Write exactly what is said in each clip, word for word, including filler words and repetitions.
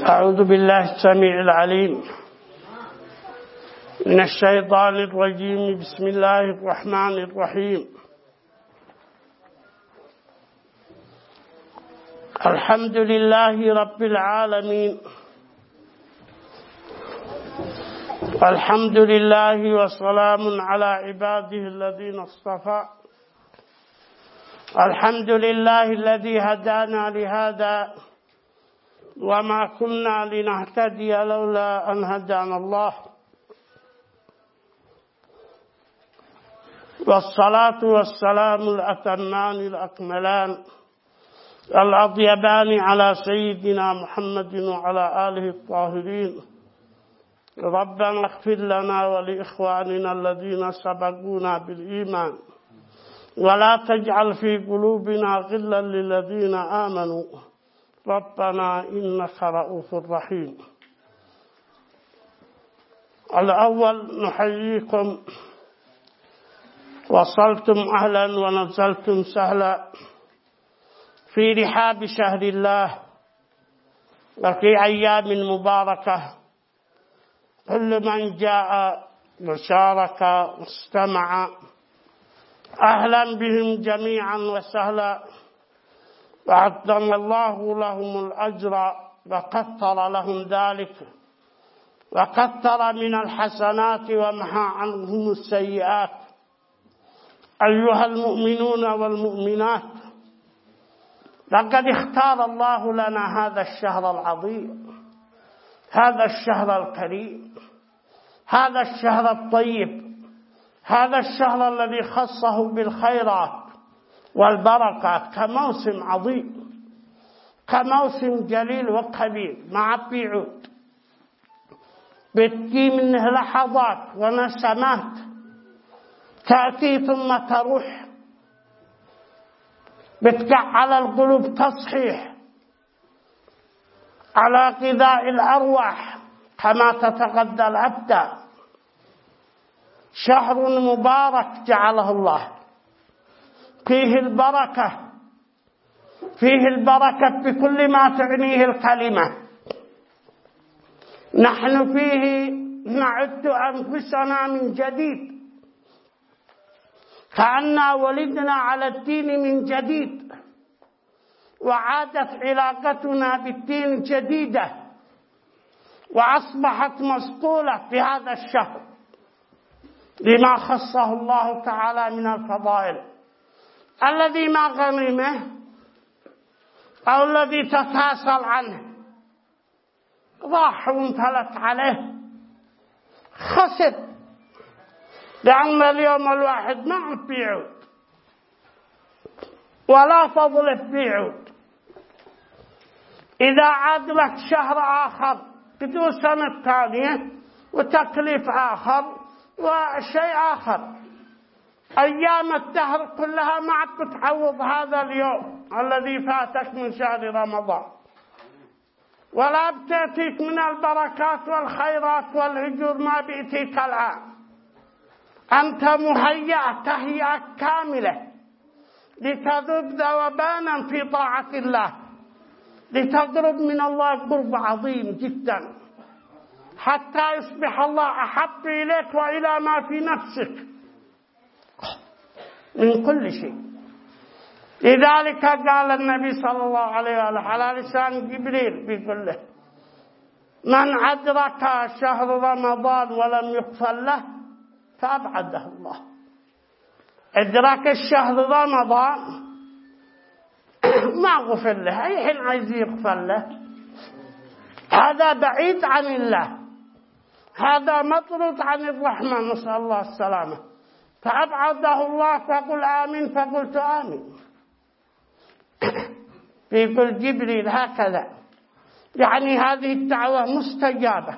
أعوذ بالله السميع العليم من الشيطان الرجيم. بسم الله الرحمن الرحيم. الحمد لله رب العالمين، الحمد لله وسلام على عباده الذين اصطفى. الحمد لله الذي هدانا لهذا وما كنا لنهتدي لولا أن هدانا الله، والصلاة والسلام الأتمان الأكملان الأطيبان على سيدنا محمد وعلى آله الطاهرين. ربنا اغفر لنا ولإخواننا الذين سبقونا بالإيمان ولا تجعل في قلوبنا غلا للذين آمنوا ربنا إنك رؤوف رحيم. الأول نحييكم، وصلتم أهلا ونزلتم سهلا في رحاب شهر الله وفي أيام مباركة. كل من جاء وشارك واستمع أهلا بهم جميعا وسهلا، وعظم الله لهم الأجر وكثر لهم ذلك، وكثر من الحسنات ومحى عنهم السيئات. أيها المؤمنون والمؤمنات، لقد اختار الله لنا هذا الشهر العظيم، هذا الشهر الكريم، هذا الشهر الطيب، هذا الشهر الذي خصه بالخيرات والبركات كموسم عظيم، كموسم جليل وكبير مع بعود، بتجي منه لحظات ونسمات تأتي ثم تروح، بتقع على القلوب تصحيح على غذاء الأرواح كما تتغذى الأبدان. شهر مبارك جعله الله، فيه البركة، فيه البركة بكل ما تعنيه الكلمة. نحن فيه نعد أنفسنا من جديد، كأننا ولدنا على الدين من جديد، وعادت علاقتنا بالدين جديدة، وأصبحت مسطولة في هذا الشهر لما خصه الله تعالى من الفضائل. الذي ما غنمه أو الذي تتاصل عنه راح وانتلت عليه، خسر، لأن اليوم الواحد ما في عود ولا فضل في عود. إذا عاد لك شهر آخر بدون سنة ثانية وتكليف آخر وشيء آخر، أيام الدهر كلها ما عاد بتعوض هذا اليوم الذي فاتك من شهر رمضان، ولا بتأتيك من البركات والخيرات والأجور ما بيأتيك الآن. أنت مهيأ تهيئة كاملة لتذوق ذوبانا في طاعة الله، لتقرب من الله قرب عظيم جدا، حتى يصبح الله أحب إليك وإلى ما في نفسك من كل شيء. لذلك قال النبي صلى الله عليه وسلم على لسان جبريل بيقول له: من أدرك شهر رمضان ولم يغفر له فأبعده الله. أدرك الشهر رمضان ما غفر له، أي حين عايز يغفر له، هذا بعيد عن الله، هذا مطرود عن الرحمة، نسأل الله السلامة. فأبعده الله، فقل آمين، فقلت آمين. يقول جبريل هكذا، يعني هذه الدعوة مستجابة.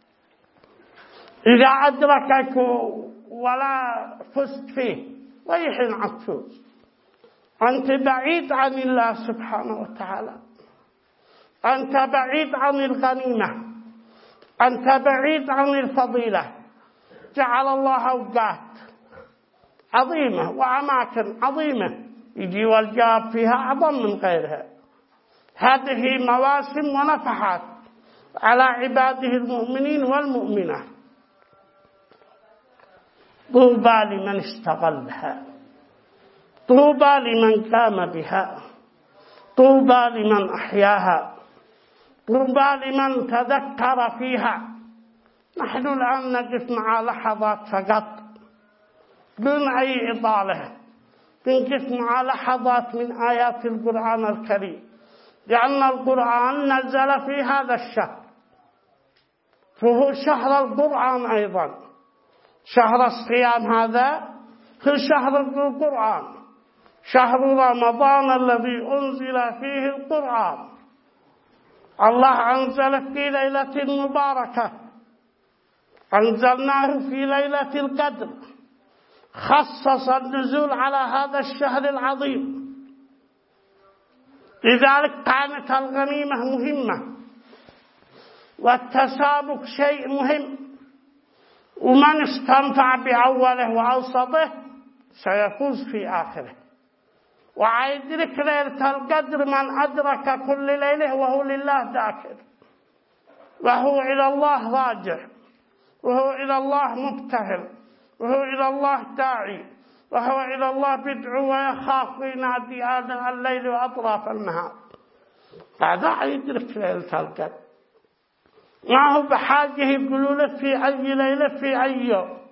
إذا أدركك ولا فزت فيه وأي حين عطفوز، أنت بعيد عن الله سبحانه وتعالى، أنت بعيد عن الغنيمة، أنت بعيد عن الفضيلة. جعل الله أوقات عظيمة وأماكن عظيمة يجي والجاب فيها أعظم من غيرها. هذه مواسم ونفحات على عباده المؤمنين والمؤمنات. طوبى لمن استغلها، طوبى لمن قام بها، طوبى لمن أحياها، طوبى لمن تذكر فيها. نحن الآن نقف مع لحظات فقط دون أي إطالة، نقف مع لحظات من آيات القرآن الكريم، لأن القرآن نزل في هذا الشهر، فهو شهر القرآن أيضا. شهر الصيام هذا هو شهر القرآن، شهر رمضان الذي أنزل فيه القرآن. الله أنزل في ليلة مباركة، أنزلناه في ليلة القدر، خصص النزول على هذا الشهر العظيم. لذلك كانت الغنيمة مهمة، والتسابق شيء مهم، ومن استنفع بأوله وأوسطه سيفوز في آخره. ويدرك ليلة القدر من أدرك كل ليلة وهو لله ذاكر، وهو إلى الله راجع، وهو إلى الله مبتهل، وهو إلى الله داعي، وهو إلى الله بدعو ويخاف وينادي آناء الليل وأطراف النهار. هذا يدرك ليلة القدر، ما هو بحاجة يقولوا له في أي ليلة في أي يوم.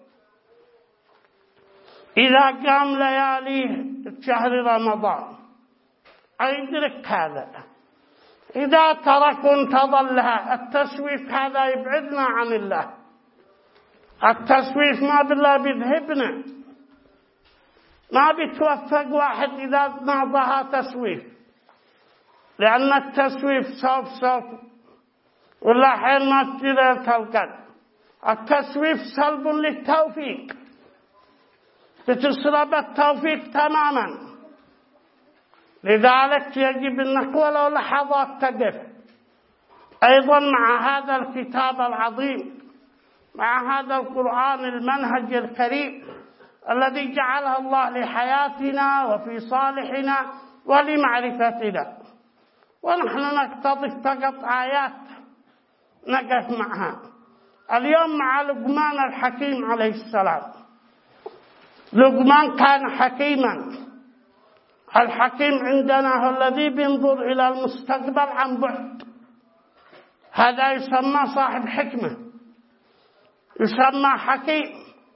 إذا قام لياليه شهر رمضان يدرك هذا. إذا ترك انتظلها التسويف، هذا يبعدنا عن الله. التسويف ما بالله بيذهبنا، ما بيتوفق واحد إذا نعطاها تسويف، لأن التسويف سوف سوف ولا حين ما تجري القلب. التسويف سلب للتوفيق، بتسلب التوفيق تماما. لذلك يجب أنك ولو لحظات تقف أيضا مع هذا الكتاب العظيم، مع هذا القرآن المنهج الكريم الذي جعله الله لحياتنا وفي صالحنا ولمعرفتنا. ونحن نقتطف فقط آيات نقف معها اليوم مع لقمان الحكيم عليه السلام. لقمان كان حكيما. الحكيم عندنا هو الذي بينظر إلى المستقبل عن بعد، هذا يسمى صاحب حكمة، يسمى حكيم.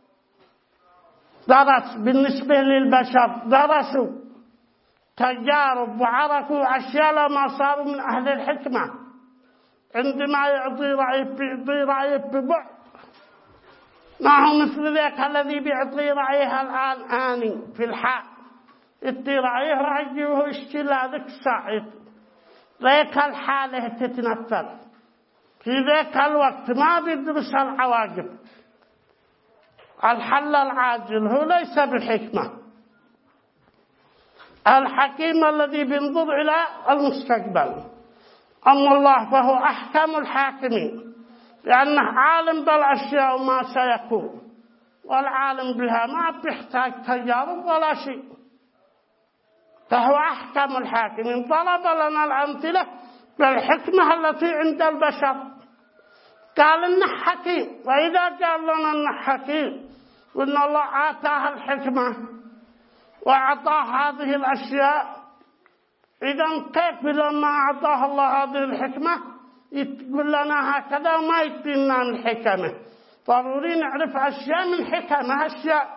درس بالنسبة للبشر، درسوا تجارب وعرفوا أشياء لما صاروا من أهل الحكمة. عندما يعطي رأيه بيعطي رأيه ببعد، ما هو مثل ذاك الذي بيعطي رأيه الآن آني في الحال، يعطي رأيه رأيه وهو يشتري ذاك الساعة، ذاك الحالة تتنفذ في ذاك الوقت، ما بيدرس العواقب. الحل العاجل هو ليس بالحكمة. الحكيم الذي بينظر إلى المستقبل. أما الله فهو أحكم الحاكمين، لأنه عالم بالأشياء وما سيكون، والعالم بها ما بيحتاج تجارب ولا شيء، فهو أحكم الحاكمين. طلب لنا الأمثلة بالحكمة التي عند البشر، قال إنه حكيم. وإذا قال لنا إنه حكيم وإن الله آتاه الحكمة وأعطاه هذه الأشياء، إذن كيف لما أعطاه الله هذه الحكمة يقول لنا هكذا وما يدينا من حكمه؟ ضروري نعرف أشياء من حكمه، أشياء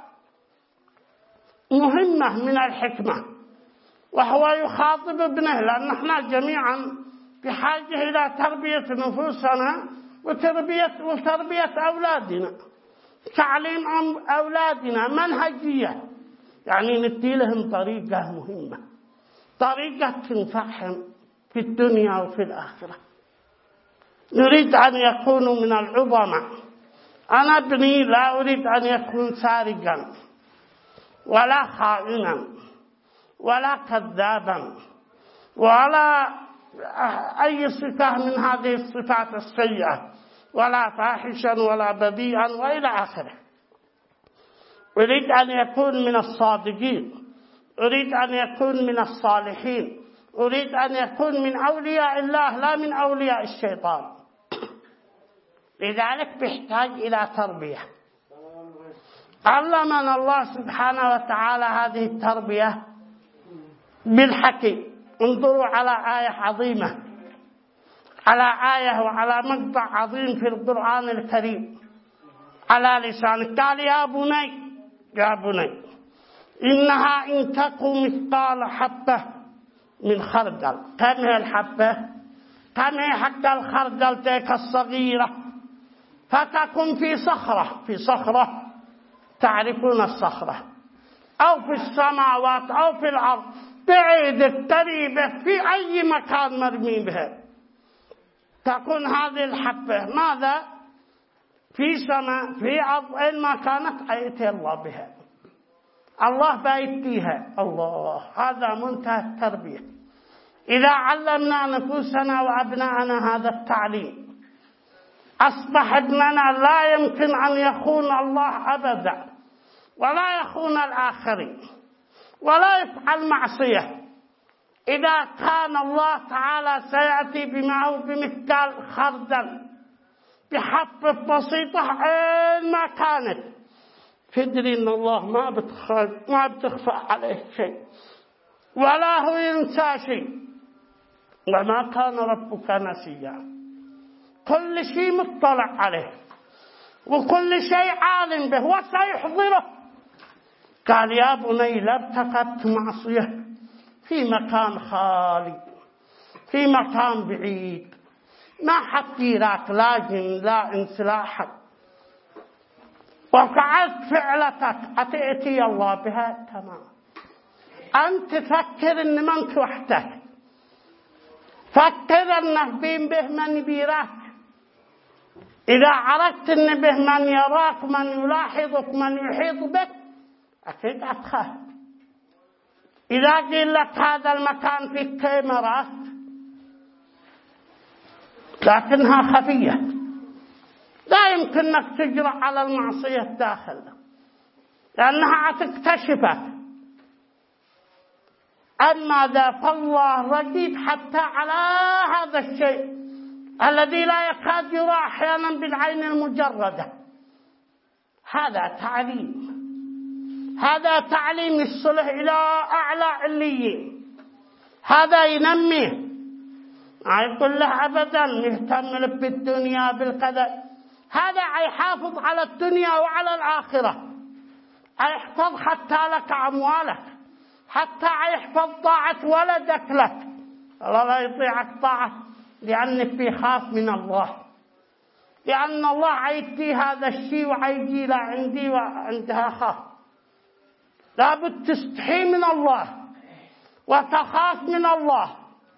مهمة من الحكمة. وهو يخاطب ابنه، لأن احنا جميعا بحاجة إلى تربية نفوسنا وتربية, وتربية أولادنا، تعليم أولادنا منهجية، يعني ندي لهم طريقة مهمة، طريقة تنفعهم في الدنيا وفي الآخرة. نريد أن يكونوا من العظماء. أنا ابني لا أريد أن يكون سارقا ولا خائنا ولا كذابا ولا أي صفة من هذه الصفات السيئة، ولا فاحشا ولا بذيئا وإلى آخره. أريد أن يكون من الصادقين، أريد أن يكون من الصالحين، أريد أن يكون من أولياء الله لا من أولياء الشيطان. لذلك بيحتاج إلى تربية. علمنا الله سبحانه وتعالى هذه التربية بالحكي. انظروا على آية عظيمة، على آية وعلى مقطع عظيم في القرآن الكريم على لسانك. قال يا بني يا بني إنها إن تكن مثقال حبة من خردل. كم هي الحبة؟ كم هي حتى الخردل تلك الصغيرة؟ فتكن في صخرة، في صخرة تعرفون الصخرة، أو في السماوات أو في الأرض، بعيدة قريبة في أي مكان مرمي بها. تكون هذه الحبة ماذا؟ في سماء في أرض، أينما كانت أيتي الله بها، الله بيتيها. الله، هذا منتهى التربية. إذا علمنا نفوسنا وأبناءنا هذا التعليم أصبح ابننا لا يمكن أن يخون الله أبدا، ولا يخون الآخرين، ولا يفعل معصية. إذا كان الله تعالى سيأتي بمعه بمثقال خردل، بحبة بسيطة أينما كانت، تدري أن الله ما بتخفى ما بتخفى عليه شيء، ولا هو ينسى شيء، وما كان ربك نسيا. كل شيء مطلع عليه، وكل شيء عالم به وسيحضره. قال يا بني لا ارتكبت معصية في مكان خالي، في مكان بعيد، ما حد يراك، لا جن لا انس لا حد، وفعلت فعلتك أتأتي الله بها تمام. أنت تفكر إن ما أنت وحدك، فكر أنه بين به من بيراك. إذا عرفت أن به من يراك، من يلاحظك، من يحيط بك، أكيد أتخاف. إذا قيل لك هذا المكان فيه كاميرات لكنها خفية، لا يمكنك تجرأ على المعصية داخل، لأنها تكتشفك. أما ذا فالله رقيب حتى على هذا الشيء الذي لا يكاد يرى أحيانا بالعين المجردة. هذا تعليم، هذا تعليم يصله إلى أعلى عليين. هذا ينميه، ما يقول له أبدا يهتم بالدنيا بالكذا. هذا يحافظ على الدنيا وعلى الآخرة، يحفظ حتى لك أموالك، حتى يحفظ طاعة ولدك لك. الله لا يطيعك طاعة لأنك بيخاف من الله، لأن الله عيدي هذا الشيء وعيدي لا عندي وعندها خاف. لابد تستحي من الله وتخاف من الله.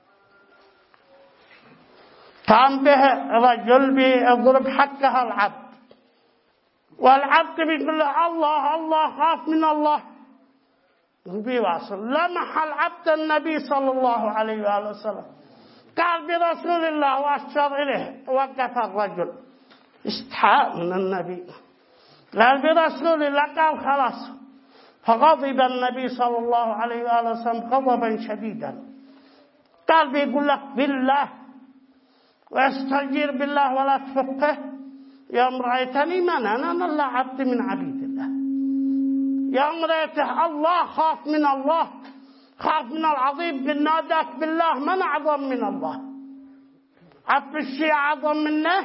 كان به رجل بيضرب حقها العبد، والعبد بيقول له الله الله خاف من الله، بيواصل. لمح العبد النبي صلى الله عليه وآله وسلم، قال برسول الله وأشار إليه. وقف الرجل استحاء من النبي، قال برسول الله، قال خلاص. فغضب النبي صلى الله عليه وآله وسلم غضبا شديدا، قال بيقول لك بالله واستجير بالله ولا تفقه. يوم رأيتني من أنا أنا الله عبد من عبيد الله. يوم رأيته الله خاف من الله، خاف من العظيم، بالناداك بالله من أعظم من الله؟ عبد الشيء أعظم منه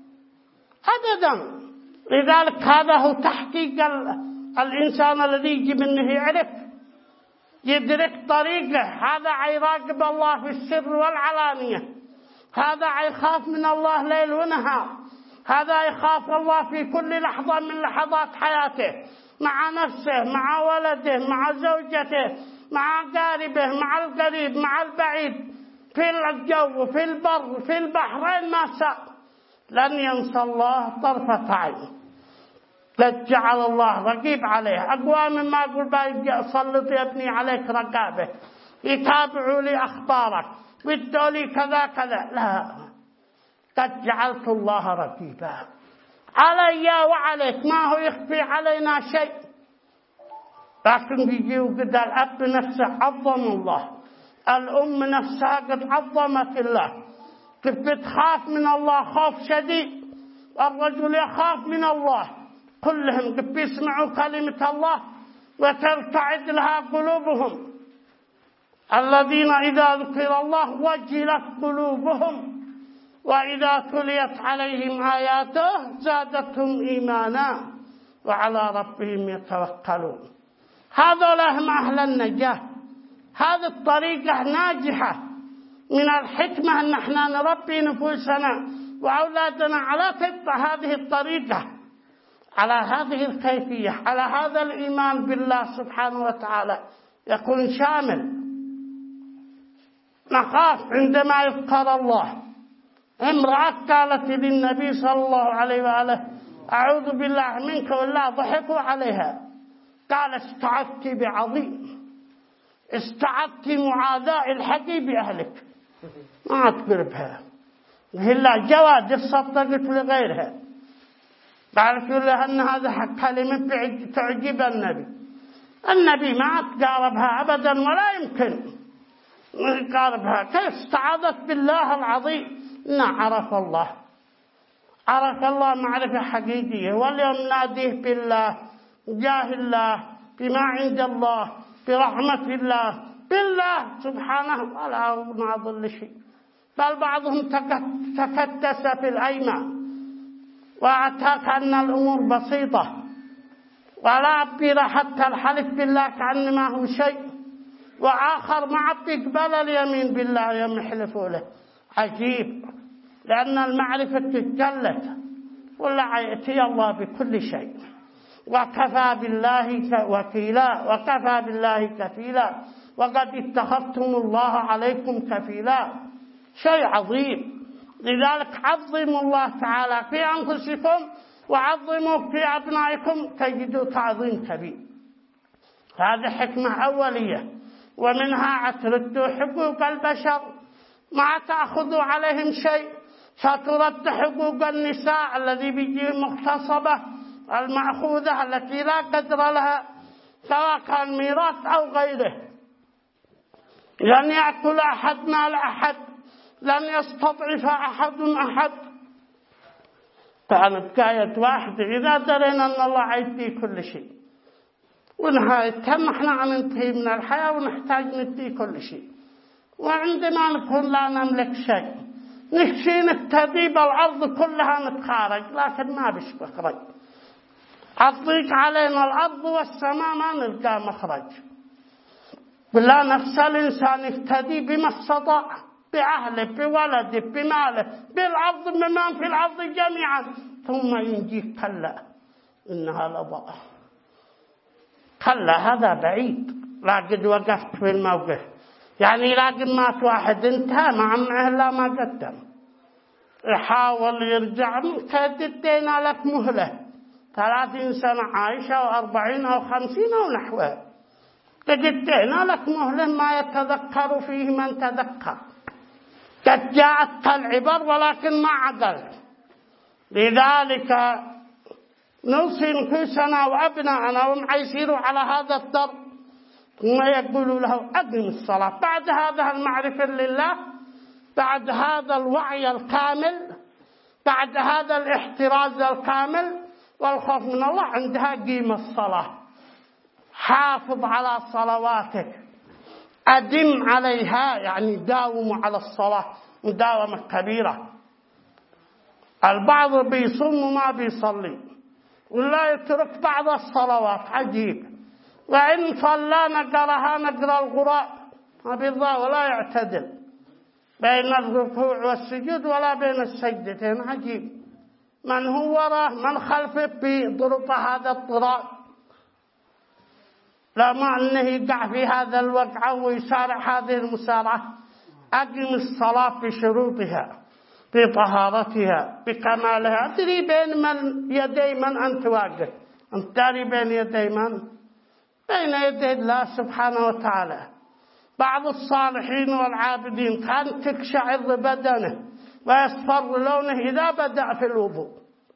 أبدا. لذلك هذا هو تحقيق الإنسان الذي يجب أنه يعرف يدرك طريقه. هذا يراقب الله في السر والعلانية، هذا يخاف من الله ليل ونهار، هذا يخاف الله في كل لحظة من لحظات حياته، مع نفسه، مع ولده، مع زوجته، مع قاربه، مع القريب، مع البعيد، في الجو، في البر، في البحرين ما ساء. لن ينسى الله طرفة عين. قد جعل الله رقيب عليه. أقوى مما أقول باقي سلط يا ابني عليك رقابه، يتابعوا لي أخبارك، ويدوا لي كذا كذا. لا، قد جعلت الله رقيبا علي وعليك، ما هو يخفي علينا شيء. لكن بيجي وقد الأب نفسه عظم الله، الأم نفسها قد عظمت الله، كيف بتخاف من الله خوف شديد. الرجل يخاف من الله، كلهم بيسمعوا كلمة الله وترتعد لها قلوبهم. الذين إذا ذكر الله وجلت قلوبهم وإذا تليت عليهم آياته زادتهم إيمانا وعلى ربهم يتوكلون. هذولا هم أهل النجاة. هذه الطريقة ناجحة. من الحكمة أن احنا نربي نفوسنا وأولادنا على هذه الطريقة، على هذه الكيفية، على هذا الإيمان بالله سبحانه وتعالى يكون شامل. نخاف عندما يذكر الله. امرأة قالت للنبي صلى الله عليه وآله أعوذ بالله منك، والله ضحكوا عليها. قال استعذت بعظيم، استعذت معاداء الحقي بأهلك. ما تقربها هلا جواد صدقت لغيرها. قالت لها أن هذا كلمة تعجب النبي. النبي ما تقاربها أبدا ولا يمكن يقاربها. كيف؟ استعاذت بالله العظيم. إنه عرف الله، عرف الله معرفة حقيقية. واليوم ناديه بالله، جاه الله، بما عند الله، برحمة الله، بالله سبحانه ولا ناظر شيء. بل بعضهم تكتس في الأيمان واعتقد أن الأمور بسيطة ولا أبير حتى الحلف بالله كأن ما هو شيء، وآخر ما يقبل اليمين بالله يوم يحلفوا له. عجيب، لأن المعرفة تتجلت ولا يأتي الله بكل شيء. وكفى بالله وكيلا وكفى بالله كفيلا وقد اتخذتم الله عليكم كفيلا. شيء عظيم. لذلك عظموا الله تعالى في أنفسكم وعظموا في أبنائكم تجدوا تعظيم كبير. هذه حكمة أولية. ومنها تردوا حقوق البشر، ما تأخذوا عليهم شيء. سترد حقوق النساء الذي بيجي مغتصبة المأخوذة التي لا قدر لها، سواء كان ميراث أو غيره. لن يأكل أحد مال أحد، لن يستضعف أحد أحد. كانت آية واحدة إذا درينا أن الله عيدي كل شيء، ونهايتها نحن عم ننتهي من الحياة ونحتاج ندي كل شيء. وعندما نكون لا نملك شيء نخشي نفتدي بالأرض كلها نتخارج، لكن ما بش مخرج. أضيق علينا الأرض والسماء ما نلقى مخرج. بالله نفس الإنسان يفتدي بما استطاع، بأهله، بولده، بماله، بالأرض، بمن في الأرض جميعا، ثم ينجيك. كلا إنها لظى. كلا هذا بعيد. لا قد وقفت في الموقف، يعني لا قد مات واحد انتهى مع معه لا ما قدم. يحاول يرجع كددينا لك مهلة ثلاثين سنة عايشة أو أربعين أو خمسين أو نحوه. كددينا لك مهلة ما يتذكر فيه من تذكر. قد جاءت العبر ولكن ما عقل. لذلك نوصي نفوسنا وأبناءنا وهم يسيروا على هذا الضرب، ثم يقولوا له أقم الصلاة. بعد هذا المعرفة لله، بعد هذا الوعي الكامل، بعد هذا الاحتراز الكامل والخوف من الله، عندها قيم الصلاة. حافظ على صلواتك، أدم عليها، يعني داوم على الصلاة مداومة كبيرة. البعض بيصوم وما بيصلي ولا يترك بعض الصلوات. عجيب. وإن صلى نقرها نقر الغراء ما بيرضى ولا يعتدل بين الركوع والسجود ولا بين السجدتين. عجيب. من هو وراه من خلفه بضرب هذا الطراء، لا ما أنه يقع في هذا الوقع ويسارع هذه المسارعة. أقم الصلاة بشروطها، بطهارتها، بكمالها. أدري بين من يدي من أنت واقف. أنت تدري بين يدي من؟ بين يدي الله سبحانه وتعالى. بعض الصالحين والعابدين كان تقشعر بدنه ويصفر لونه إذا بدأ في الوضوء.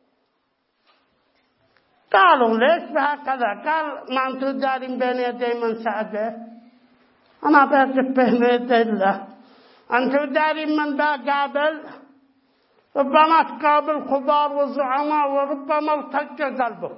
قالوا ليش بهكذا؟ قال ما أنتم دارين بين يدي من سعده؟ أنا بقف بين يدي الله. أنتم دارين من بقابل؟ ربما تقابل كبار وزعماء وربما ارتج قلبك،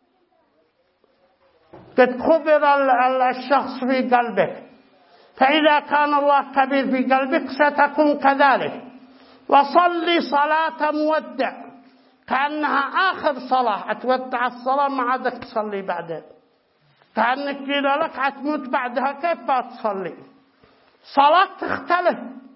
قد خبر الشخص في قلبك، فإذا كان الله كبير في قلبك ستكون كذلك. وصلي صلاة مودع كأنها آخر صلاة، أتودع الصلاة ما عادك تصلي بعدها، كأنك إذا لك هتموت بعدها كيف تصلي؟ صلاة تختلف.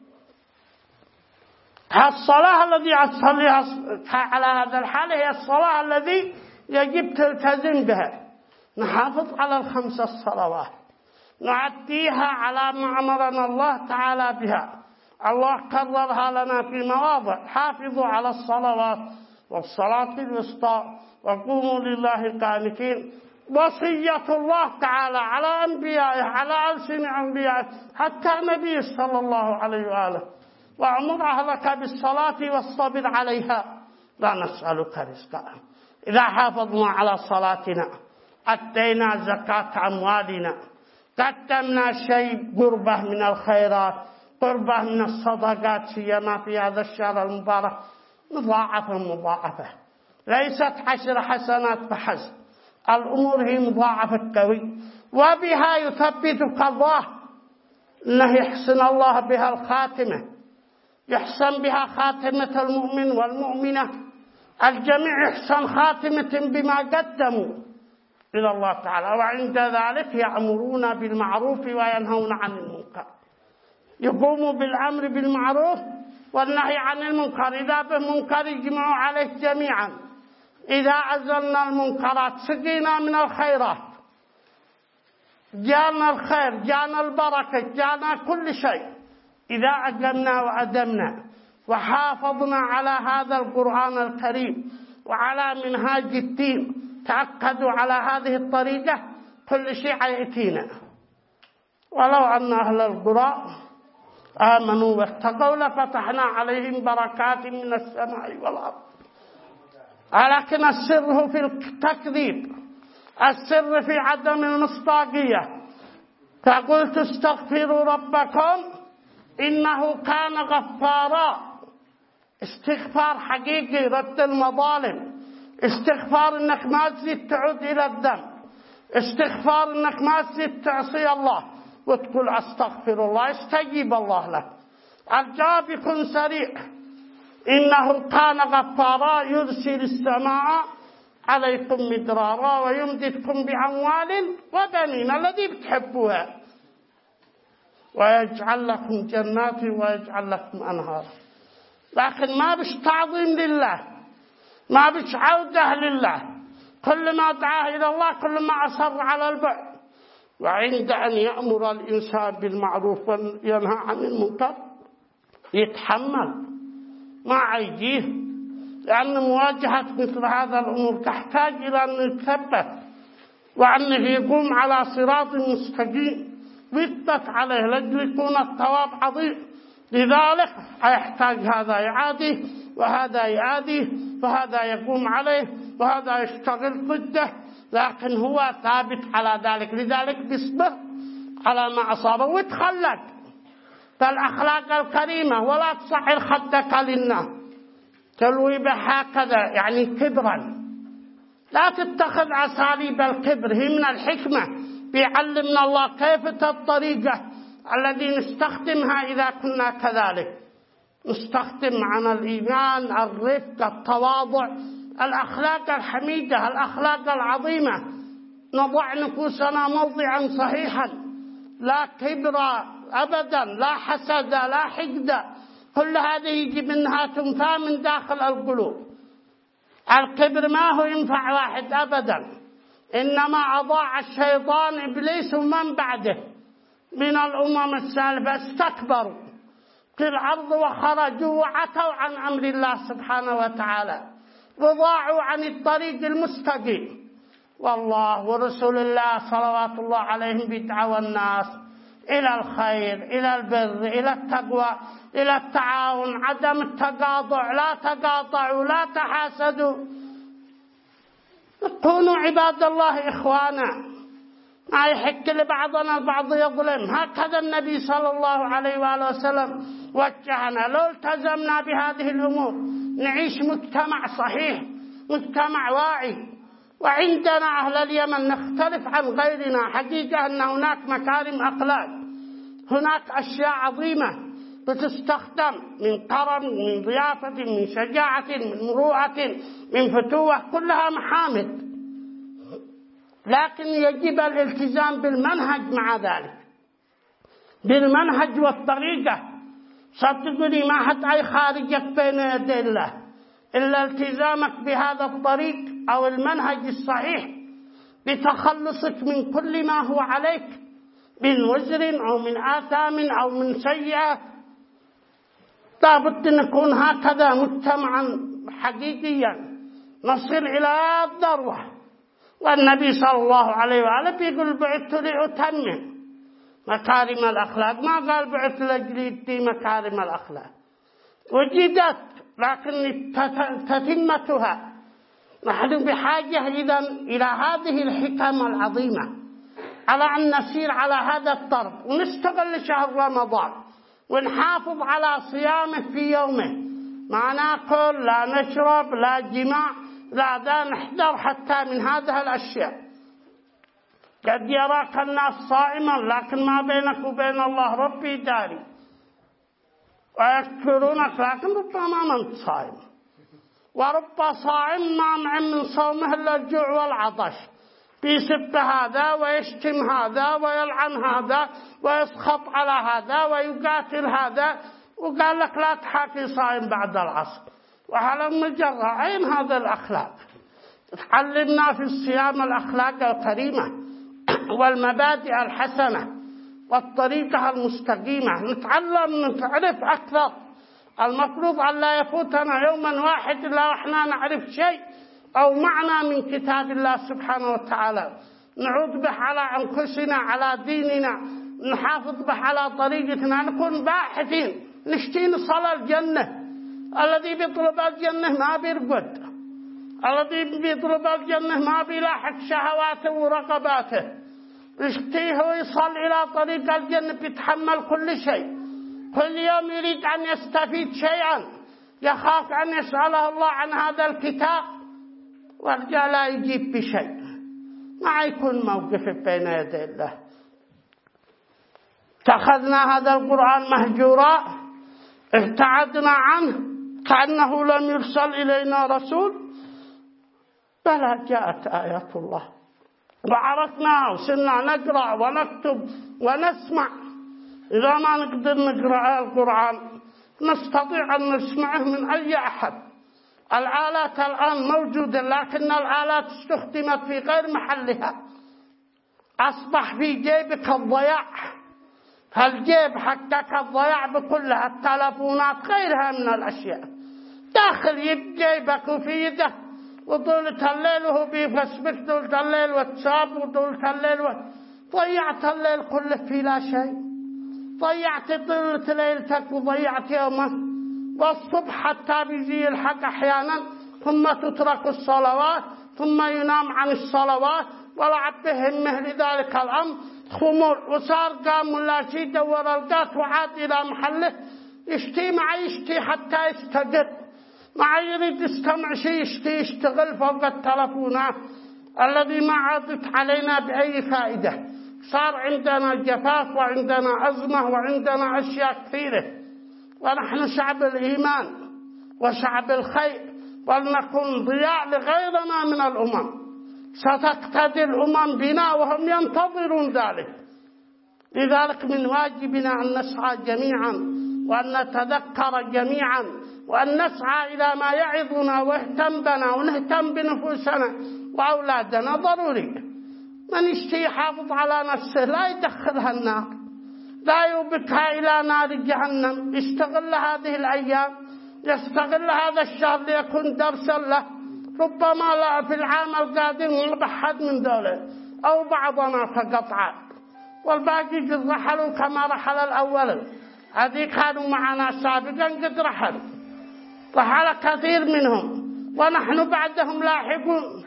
الصلاة التي أصليها على هذا الحال هي الصلاة التي يجب تلتزم بها، نحافظ على الخمس الصلوات، نعديها على ما أمرنا الله تعالى بها. الله كررها لنا في مواضع: حافظوا على الصلوات والصلاة الوسطى وقوموا لله قانتين. وصية الله تعالى على أنبيائه، على ألسن أنبيائه، حتى النبي صلى الله عليه وآله: وأمر أهلك بالصلاة واصطبر عليها لا نسألك رزقا. إذا حافظنا على صلاتنا، أدينا زكاة أموالنا، قدمنا شيء قربة من الخيرات، قربة من الصدقات، سيما في هذا الشهر المبارك، مضاعفة مضاعفة، ليست عشر حسنات فحسب، الأمور هي مضاعفة قوي، وبها يثبتك الله، إنه يحسن الله بها الخاتمة، يحسن بها خاتمة المؤمن والمؤمنة، الجميع يحسن خاتمة بما قدموا إلى الله تعالى. وعند ذلك يأمرون بالمعروف وينهون عن المنكر، يقوموا بالأمر بالمعروف والنهي عن المنكر. إذا بمنكر يجمعوا عليه جميعا، إذا أزلنا المنكرات سقينا من الخيرات، جانا الخير، جانا البركة، جانا كل شيء. إذا أقمنا وأدمنا وحافظنا على هذا القرآن الكريم وعلى منهاج الدين، تأكدوا على هذه الطريقة كل شيء يأتينا. ولو أن أهل القرى آمنوا واتقوا لفتحنا عليهم بركات من السماء والأرض. ولكن السر في التكذيب، السر في عدم المصداقية. فقلت استغفروا ربكم إنه كان غفارا، استغفار حقيقي، رد المظالم، استغفار انك ما تزيد تعود الى الذنب، استغفار انك ما تزيد تعصي الله وتقول استغفر الله، يستجيب الله لك. الجواب يكون سريع: إنه كان غفارا يرسل السماء عليكم مدرارا ويمددكم بأموال وبنين الذي بتحبوها ويجعل لكم جنات ويجعل لكم أنهار. لكن ما بش تعظيم لله، ما بش عودة لله، كل ما دعاه إلى الله كل ما أصر على البعد. وعند أن يأمر الإنسان بالمعروف وينهى عن المنكر يتحمل ما يجيه، لأن مواجهة مثل هذا الأمور تحتاج إلى أن يتثبت وأنه يقوم على صراط مستقيم ويثبت عليه لأجل يكون الثواب عظيم. لذلك يحتاج هذا يعاديه وهذا يعاديه وهذا يقوم عليه وهذا يشتغل ضده، لكن هو ثابت على ذلك. لذلك بيصبر على ما أصابه ويتخلق فالأخلاق الكريمة، ولا تصعر خدك للناس تلوي بهكذا يعني كبرا. لا تتخذ أساليب الكبر، هي من الحكمة، بيعلمنا الله كيف الطريقة التي نستخدمها إذا كنا كذلك، نستخدم عن الإيمان، الرفق، التواضع، الأخلاق الحميدة، الأخلاق العظيمة، نضع نفوسنا موضعا صحيحا، لا كبر أبدا، لا حسد، لا حقد، كل هذه يجب منها تنفى من داخل القلوب. الكبر ما هو ينفع واحد أبدا، إنما أضاع الشيطان إبليس ومن بعده من الأمم السالفة، استكبروا في الأرض وخرجوا وعتوا عن أمر الله سبحانه وتعالى وضاعوا عن الطريق المستقيم. والله ورسول الله صلوات الله عليهم بدعوا الناس إلى الخير، إلى البر، إلى التقوى، إلى التعاون، عدم التقاطع، لا تقاطعوا، لا تحاسدوا، كونوا عباد الله إخوانا، ما يحق لبعضنا البعض يظلم. هكذا النبي صلى الله عليه وآله وسلم وجهنا. لو التزمنا بهذه الأمور نعيش مجتمع صحيح، مجتمع واعي. وعندنا أهل اليمن نختلف عن غيرنا حقيقة أن هناك مكارم أخلاق، هناك أشياء عظيمة بتستخدم من كرم، من ضيافة، من شجاعة، من مروءة، من فتوة، كلها محامد، لكن يجب الالتزام بالمنهج مع ذلك، بالمنهج والطريقة. صدقني ما حد أي خارجك بين يدي الله إلا التزامك بهذا الطريق أو المنهج الصحيح بتخلصك من كل ما هو عليك من وزر أو من آثام أو من سيئة. لابد أن نكون هكذا مجتمعا حقيقيا نصل إلى الذروة. والنبي صلى الله عليه وآله يقول بعثت لأتمم مكارم الأخلاق، ما قال بعث لأجلي مكارم الأخلاق. وجدت لكن تتمتها. نحن بحاجة إذن إلى هذه الحكم العظيمة على أن نسير على هذا الطرف ونستغل شهر رمضان ونحافظ على صيامه في يومه، ما ناكل لا نشرب لا جماع لا ذا نحذر حتى من هذه الأشياء. قد يراك الناس صائما لكن ما بينك وبين الله ربي داري، ويذكرونك لكن ربما ما أنت صائم، ورب صائم مانع من صومه إلا الجوع والعطش، بيسب هذا ويشتم هذا ويلعن هذا ويسخط على هذا ويقاتل هذا، وقال لك لا تحاكي صائم بعد العصر. وهلم الجرى أين هذا الأخلاق؟ تعلمنا في الصيام الأخلاق الكريمة والمبادئ الحسنة والطريقة المستقيمة، نتعلم نتعرف أكثر. المفروض أن لا يفوتنا يوما واحد إلا وإحنا نعرف شيء أو معنى من كتاب الله سبحانه وتعالى، نعود به على أنفسنا على ديننا، نحافظ به على طريقتنا، نكون باحثين نشتي نصل الجنة. الذي بيطلب الجنة ما بيرقد، الذي بيطلب الجنة ما بيلاحق شهواته ورغباته، يشتيه ويصل إلى طريق الجنة بيتحمل كل شيء. كل يوم يريد أن يستفيد شيئا، يخاف أن يسأله الله عن هذا الكتاب وارجع لا يجيب بشيء، ما يكون موقف بين يدي الله. اتخذنا هذا القرآن مهجورا، ابتعدنا عنه كأنه لم يرسل إلينا رسول، بلى جاءت آيات الله وعرفنا وصرنا نقرأ ونكتب ونسمع. إذا ما نقدر نقرأ القرآن نستطيع أن نسمعه من أي أحد. الآلات الآن موجودة لكن الآلات استخدمت في غير محلها، أصبح في جيبك الضياع، الجيب حقك الضياع بكلها، التلفونات غيرها من الأشياء داخل جيبك وفي يده، وطولة الليل وهو بيفسبك طولة الليل واتساب وطولة الليل و... ضيعت الليل كله في لا شيء، ضيعت طولة ليلتك وضيعت يومك، والصبح حتى بيجي الحق أحيانا ثم تترك الصلوات ثم ينام عن الصلوات ولا عد بهمه لذلك الأمر خمول، وصار قام ولا شيء دور القات وعاد إلى محله يشتي مع يشتي حتى يستقر، ما يريد يستمع شيء يشتي يشتغل فوق التلفونات الذي ما عادت علينا بأي فائدة. صار عندنا جفاف وعندنا أزمة وعندنا أشياء كثيرة، ونحن شعب الإيمان وشعب الخير، ولنكون ضياء لغيرنا من الأمم. ستقتدي الأمم بنا وهم ينتظرون ذلك. لذلك من واجبنا أن نسعى جميعا وأن نتذكر جميعا وأن نسعى إلى ما يعظنا واهتم بنا ونهتم بنفوسنا وأولادنا. ضروري من يشتي يحافظ على نفسه لا يدخلها النار، لا يوبكها إلى نار جهنم، يستغل هذه الأيام، يستغل هذا الشهر ليكون درسا له. ربما لا في العام القادم نبحث من دولة أو بعضنا فقطع والباقي قد رحلوا كما رحل الأول. هذه كانوا معنا سابقا قد رحلوا، رحل كثير منهم ونحن بعدهم لاحقون،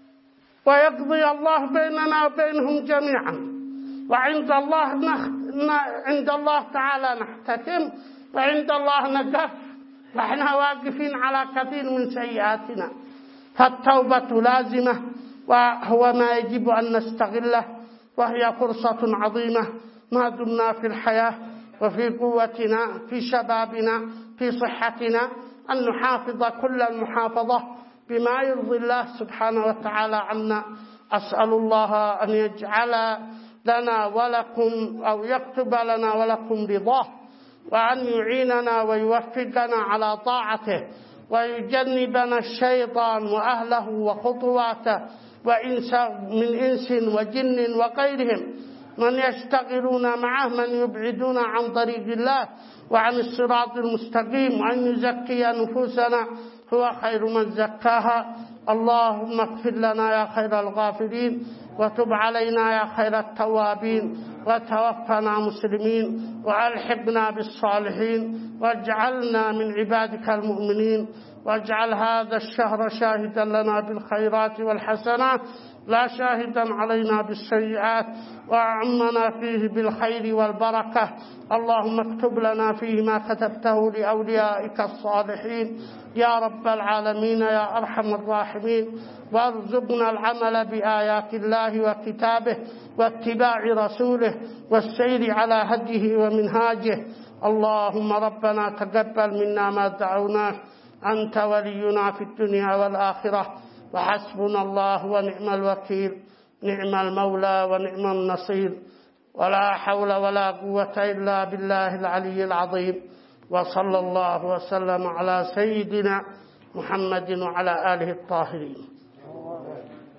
ويقضي الله بيننا وبينهم جميعا. وعند الله نخ... عند الله تعالى نحتكم، وعند الله نقف وإحنا واقفين على كثير من سيئاتنا، فالتوبة لازمة وهو ما يجب أن نستغله، وهي فرصة عظيمة ما دمنا في الحياة وفي قوتنا في شبابنا في صحتنا، أن نحافظ كل المحافظة بما يرضي الله سبحانه وتعالى عنا. أسأل الله أن يجعل لنا ولكم أو يكتب لنا ولكم رضاه، وأن يعيننا ويوفقنا على طاعته، ويجنبنا الشيطان وأهله وخطواته وإنس من إنس وجن وغيرهم من يشتغلون معه، من يبعدون عن طريق الله وعن الصراط المستقيم، وأن يزكي نفوسنا هو خير من زكاها. اللهم اغفر لنا يا خير الغافرين، وتب علينا يا خير التوابين، وتوفنا مسلمين، وألحقنا بالصالحين، واجعلنا من عبادك المؤمنين، واجعل هذا الشهر شاهدا لنا بالخيرات والحسنات لا شاهدا علينا بالسيئات، وأعمنا فيه بالخير والبركة. اللهم اكتب لنا فيه ما كتبته لأوليائك الصالحين يا رب العالمين يا أرحم الراحمين، وارزقنا العمل بآيات الله وكتابه واتباع رسوله والسير على هديه ومنهاجه. اللهم ربنا تقبل منا ما دعوناك، أنت ولينا في الدنيا والآخرة، وحسبنا الله ونعم الوكيل، نعم المولى ونعم النصير، ولا حول ولا قوة إلا بالله العلي العظيم. وصلى الله وسلم على سيدنا محمد وعلى آله الطاهرين.